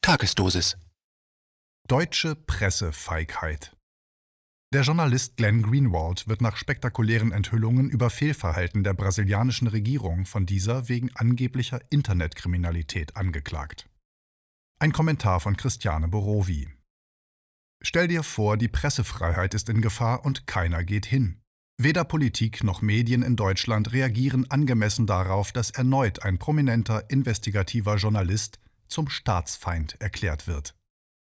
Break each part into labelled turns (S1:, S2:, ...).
S1: Tagesdosis.
S2: Deutsche Pressefeigheit. Der Journalist Glenn Greenwald wird nach spektakulären Enthüllungen über Fehlverhalten der brasilianischen Regierung von dieser wegen angeblicher Internetkriminalität angeklagt. Ein Kommentar von Christiane Borowi. Stell dir vor, die Pressefreiheit ist in Gefahr und keiner geht hin. Weder Politik noch Medien in Deutschland reagieren angemessen darauf, dass erneut ein prominenter investigativer Journalist zum Staatsfeind erklärt wird.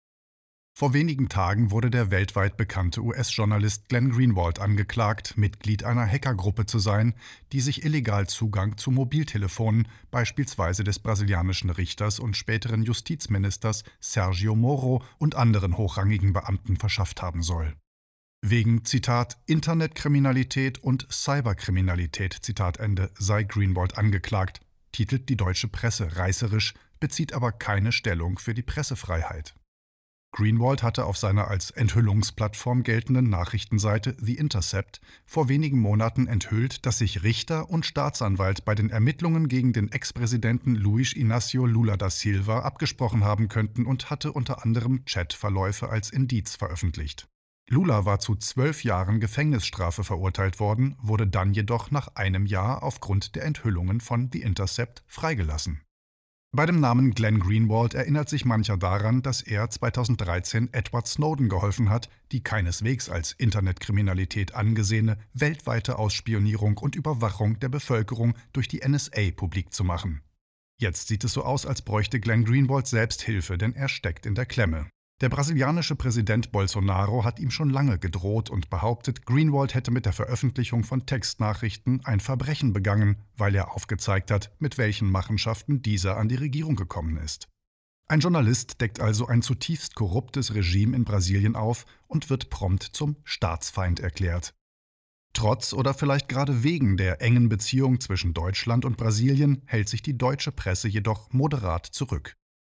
S2: Vor wenigen Tagen wurde der weltweit bekannte US-Journalist Glenn Greenwald angeklagt, Mitglied einer Hackergruppe zu sein, die sich illegal Zugang zu Mobiltelefonen, beispielsweise des brasilianischen Richters und späteren Justizministers Sérgio Moro und anderen hochrangigen Beamten verschafft haben soll. Wegen, Zitat, Internetkriminalität und Cyberkriminalität, Zitat Ende, sei Greenwald angeklagt, titelt die deutsche Presse reißerisch, bezieht aber keine Stellung für die Pressefreiheit. Greenwald hatte auf seiner als Enthüllungsplattform geltenden Nachrichtenseite The Intercept vor wenigen Monaten enthüllt, dass sich Richter und Staatsanwalt bei den Ermittlungen gegen den Ex-Präsidenten Luiz Inácio Lula da Silva abgesprochen haben könnten und hatte unter anderem Chatverläufe als Indiz veröffentlicht. Lula war zu 12 Jahren Gefängnisstrafe verurteilt worden, wurde dann jedoch nach einem Jahr aufgrund der Enthüllungen von The Intercept freigelassen. Bei dem Namen Glenn Greenwald erinnert sich mancher daran, dass er 2013 Edward Snowden geholfen hat, die keineswegs als Internetkriminalität angesehene weltweite Ausspionierung und Überwachung der Bevölkerung durch die NSA publik zu machen. Jetzt sieht es so aus, als bräuchte Glenn Greenwald selbst Hilfe, denn er steckt in der Klemme. Der brasilianische Präsident Bolsonaro hat ihm schon lange gedroht und behauptet, Greenwald hätte mit der Veröffentlichung von Textnachrichten ein Verbrechen begangen, weil er aufgezeigt hat, mit welchen Machenschaften dieser an die Regierung gekommen ist. Ein Journalist deckt also ein zutiefst korruptes Regime in Brasilien auf und wird prompt zum Staatsfeind erklärt. Trotz oder vielleicht gerade wegen der engen Beziehung zwischen Deutschland und Brasilien hält sich die deutsche Presse jedoch moderat zurück.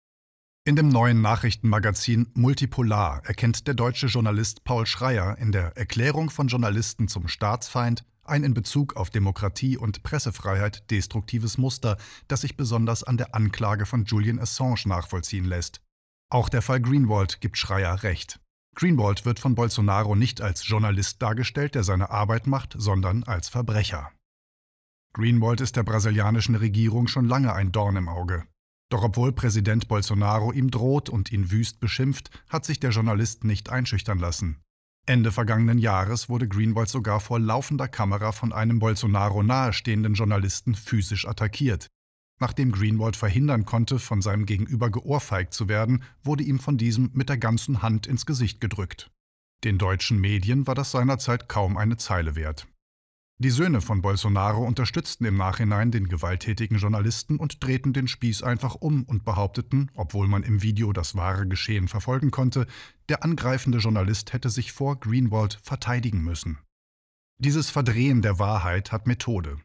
S2: In dem neuen Nachrichtenmagazin Multipolar erkennt der deutsche Journalist Paul Schreyer in der Erklärung von Journalisten zum Staatsfeind ein in Bezug auf Demokratie und Pressefreiheit destruktives Muster, das sich besonders an der Anklage von Julian Assange nachvollziehen lässt. Auch der Fall Greenwald gibt Schreyer recht. Greenwald wird von Bolsonaro nicht als Journalist dargestellt, der seine Arbeit macht, sondern als Verbrecher. Greenwald ist der brasilianischen Regierung schon lange ein Dorn im Auge. Doch obwohl Präsident Bolsonaro ihm droht und ihn wüst beschimpft, hat sich der Journalist nicht einschüchtern lassen. Ende vergangenen Jahres wurde Greenwald sogar vor laufender Kamera von einem Bolsonaro nahestehenden Journalisten physisch attackiert. Nachdem Greenwald verhindern konnte, von seinem Gegenüber geohrfeigt zu werden, wurde ihm von diesem mit der ganzen Hand ins Gesicht gedrückt. Den deutschen Medien war das seinerzeit kaum eine Zeile wert. Die Söhne von Bolsonaro unterstützten im Nachhinein den gewalttätigen Journalisten und drehten den Spieß einfach um und behaupteten, obwohl man im Video das wahre Geschehen verfolgen konnte, der angreifende Journalist hätte sich vor Greenwald verteidigen müssen. Dieses Verdrehen der Wahrheit hat Methode.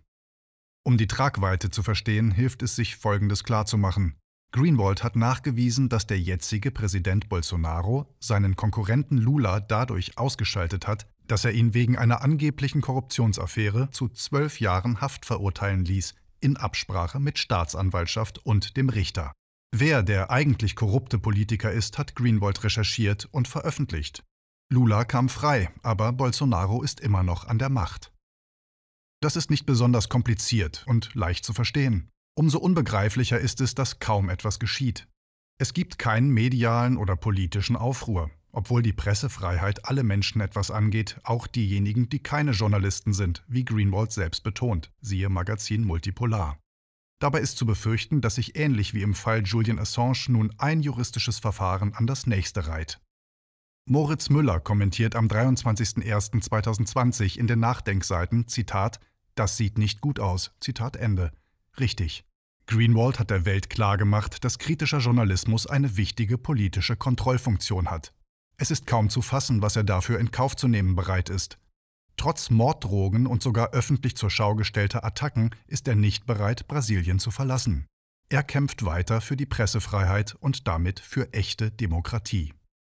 S2: Um die Tragweite zu verstehen, hilft es sich, Folgendes klarzumachen. Greenwald hat nachgewiesen, dass der jetzige Präsident Bolsonaro seinen Konkurrenten Lula dadurch ausgeschaltet hat, dass er ihn wegen einer angeblichen Korruptionsaffäre zu 12 Jahren Haft verurteilen ließ, in Absprache mit Staatsanwaltschaft und dem Richter. Wer der eigentlich korrupte Politiker ist, hat Greenwald recherchiert und veröffentlicht. Lula kam frei, aber Bolsonaro ist immer noch an der Macht. Das ist nicht besonders kompliziert und leicht zu verstehen. Umso unbegreiflicher ist es, dass kaum etwas geschieht. Es gibt keinen medialen oder politischen Aufruhr, obwohl die Pressefreiheit alle Menschen etwas angeht, auch diejenigen, die keine Journalisten sind, wie Greenwald selbst betont, siehe Magazin Multipolar. Dabei ist zu befürchten, dass sich ähnlich wie im Fall Julian Assange nun ein juristisches Verfahren an das nächste reiht. Moritz Müller kommentiert am 23.01.2020 in den Nachdenkseiten, Zitat, »Das sieht nicht gut aus«, Zitat Ende. Richtig. Greenwald hat der Welt klargemacht, dass kritischer Journalismus eine wichtige politische Kontrollfunktion hat. Es ist kaum zu fassen, was er dafür in Kauf zu nehmen bereit ist. Trotz Morddrohungen und sogar öffentlich zur Schau gestellter Attacken ist er nicht bereit, Brasilien zu verlassen. Er kämpft weiter für die Pressefreiheit und damit für echte Demokratie.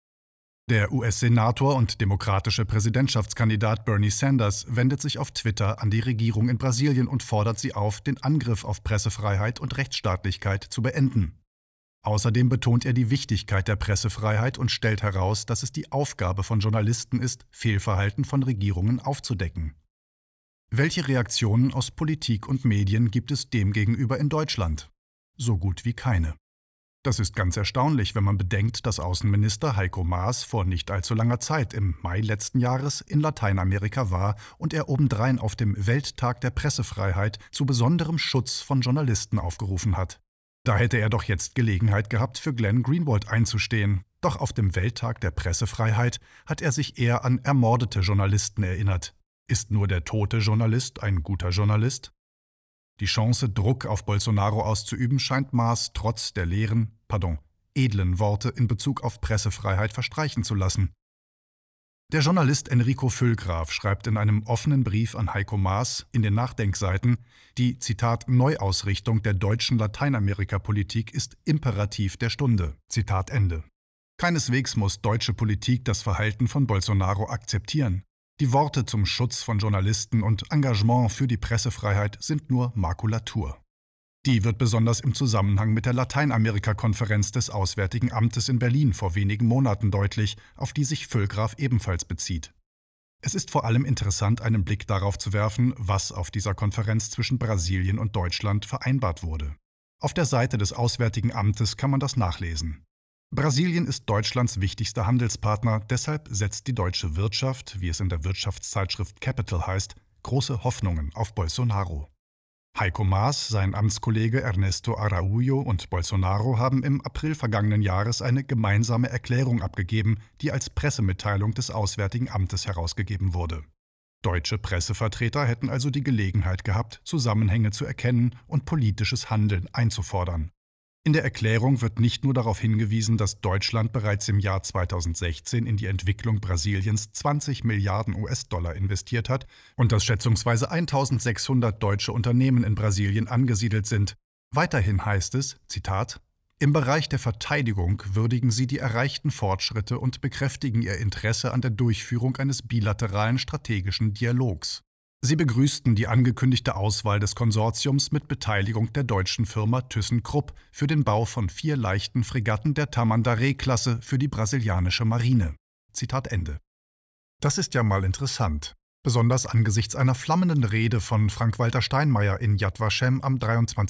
S2: Der US-Senator und demokratische Präsidentschaftskandidat Bernie Sanders wendet sich auf Twitter an die Regierung in Brasilien und fordert sie auf, den Angriff auf Pressefreiheit und Rechtsstaatlichkeit zu beenden. Außerdem betont er die Wichtigkeit der Pressefreiheit und stellt heraus, dass es die Aufgabe von Journalisten ist, Fehlverhalten von Regierungen aufzudecken. Welche Reaktionen aus Politik und Medien gibt es demgegenüber in Deutschland? So gut wie keine. Das ist ganz erstaunlich, wenn man bedenkt, dass Außenminister Heiko Maas vor nicht allzu langer Zeit im Mai letzten Jahres in Lateinamerika war und er obendrein auf dem Welttag der Pressefreiheit zu besonderem Schutz von Journalisten aufgerufen hat. Da hätte er doch jetzt Gelegenheit gehabt, für Glenn Greenwald einzustehen. Doch auf dem Welttag der Pressefreiheit hat er sich eher an ermordete Journalisten erinnert. Ist nur der tote Journalist ein guter Journalist? Die Chance, Druck auf Bolsonaro auszuüben, scheint Maas trotz der edlen Worte in Bezug auf Pressefreiheit verstreichen zu lassen. Der Journalist Enrico Füllgraf schreibt in einem offenen Brief an Heiko Maas in den Nachdenkseiten, die, Zitat, Neuausrichtung der deutschen Lateinamerika-Politik ist Imperativ der Stunde. Zitat Ende. Keineswegs muss deutsche Politik das Verhalten von Bolsonaro akzeptieren. Die Worte zum Schutz von Journalisten und Engagement für die Pressefreiheit sind nur Makulatur. Die wird besonders im Zusammenhang mit der Lateinamerika-Konferenz des Auswärtigen Amtes in Berlin vor wenigen Monaten deutlich, auf die sich Füllgraf ebenfalls bezieht. Es ist vor allem interessant, einen Blick darauf zu werfen, was auf dieser Konferenz zwischen Brasilien und Deutschland vereinbart wurde. Auf der Seite des Auswärtigen Amtes kann man das nachlesen. Brasilien ist Deutschlands wichtigster Handelspartner, deshalb setzt die deutsche Wirtschaft, wie es in der Wirtschaftszeitschrift Capital heißt, große Hoffnungen auf Bolsonaro. Heiko Maas, sein Amtskollege Ernesto Araújo und Bolsonaro haben im April vergangenen Jahres eine gemeinsame Erklärung abgegeben, die als Pressemitteilung des Auswärtigen Amtes herausgegeben wurde. Deutsche Pressevertreter hätten also die Gelegenheit gehabt, Zusammenhänge zu erkennen und politisches Handeln einzufordern. In der Erklärung wird nicht nur darauf hingewiesen, dass Deutschland bereits im Jahr 2016 in die Entwicklung Brasiliens 20 Milliarden US-Dollar investiert hat und dass schätzungsweise 1600 deutsche Unternehmen in Brasilien angesiedelt sind. Weiterhin heißt es, Zitat, im Bereich der Verteidigung würdigen sie die erreichten Fortschritte und bekräftigen ihr Interesse an der Durchführung eines bilateralen strategischen Dialogs. Sie begrüßten die angekündigte Auswahl des Konsortiums mit Beteiligung der deutschen Firma ThyssenKrupp für den Bau von 4 leichten Fregatten der Tamandaré-Klasse für die brasilianische Marine. Zitat Ende. Das ist ja mal interessant, besonders angesichts einer flammenden Rede von Frank-Walter Steinmeier in Yad Vashem am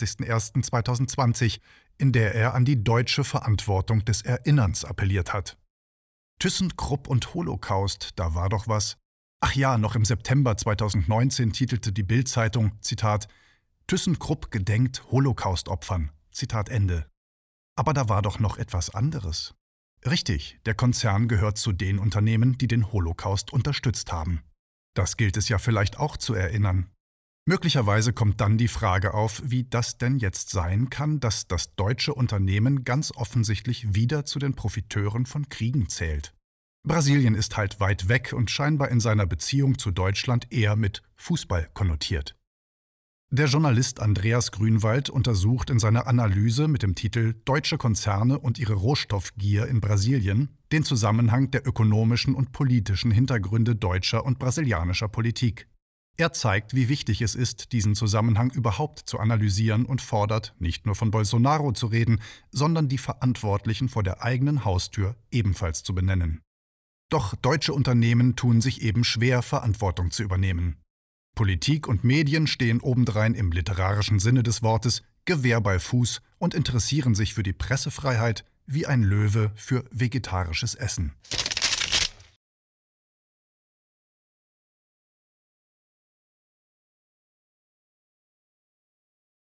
S2: 23.01.2020, in der er an die deutsche Verantwortung des Erinnerns appelliert hat. ThyssenKrupp und Holocaust, da war doch was. Ach ja, noch im September 2019 titelte die Bild-Zeitung, Zitat, ThyssenKrupp gedenkt Holocaust-Opfern, Zitat Ende. Aber da war doch noch etwas anderes. Richtig, der Konzern gehört zu den Unternehmen, die den Holocaust unterstützt haben. Das gilt es ja vielleicht auch zu erinnern. Möglicherweise kommt dann die Frage auf, wie das denn jetzt sein kann, dass das deutsche Unternehmen ganz offensichtlich wieder zu den Profiteuren von Kriegen zählt. Brasilien ist halt weit weg und scheinbar in seiner Beziehung zu Deutschland eher mit Fußball konnotiert. Der Journalist Andreas Grünwald untersucht in seiner Analyse mit dem Titel »Deutsche Konzerne und ihre Rohstoffgier in Brasilien« den Zusammenhang der ökonomischen und politischen Hintergründe deutscher und brasilianischer Politik. Er zeigt, wie wichtig es ist, diesen Zusammenhang überhaupt zu analysieren und fordert, nicht nur von Bolsonaro zu reden, sondern die Verantwortlichen vor der eigenen Haustür ebenfalls zu benennen. Doch deutsche Unternehmen tun sich eben schwer, Verantwortung zu übernehmen. Politik und Medien stehen obendrein im literarischen Sinne des Wortes Gewehr bei Fuß und interessieren sich für die Pressefreiheit wie ein Löwe für vegetarisches Essen.